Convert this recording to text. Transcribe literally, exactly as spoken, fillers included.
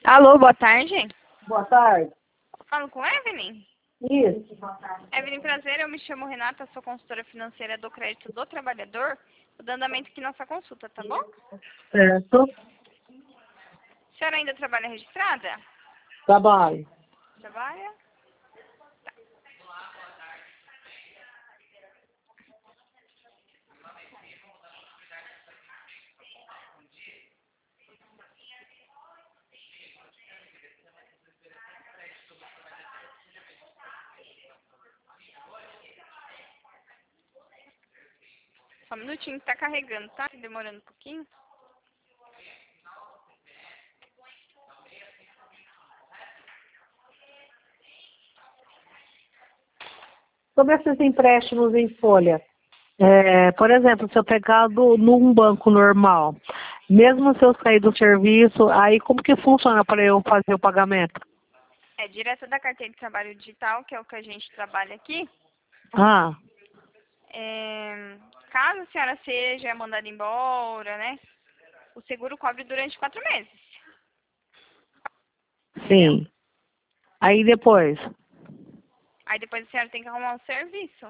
Alô, boa tarde. Boa tarde. Falo com Evelyn? Isso. Evelyn, prazer, eu me chamo Renata, sou consultora financeira do Crédito do Trabalhador. Vou dando andamento aqui nossa consulta, tá bom? Certo. A senhora ainda trabalha registrada? Trabalho. Trabalha? Tá. Só um minutinho que tá carregando, tá? Demorando um pouquinho. Sobre esses empréstimos em folha, é, por exemplo, se eu pegar do, num banco normal, mesmo se eu sair do serviço, aí como que funciona para eu fazer o pagamento? É direto da carteira de trabalho digital, que é o que a gente trabalha aqui. Ah, É, caso a senhora seja mandada embora, né? O seguro cobre durante quatro meses. Entendeu? sim. Aí depois? Aí depois a senhora tem que arrumar um serviço.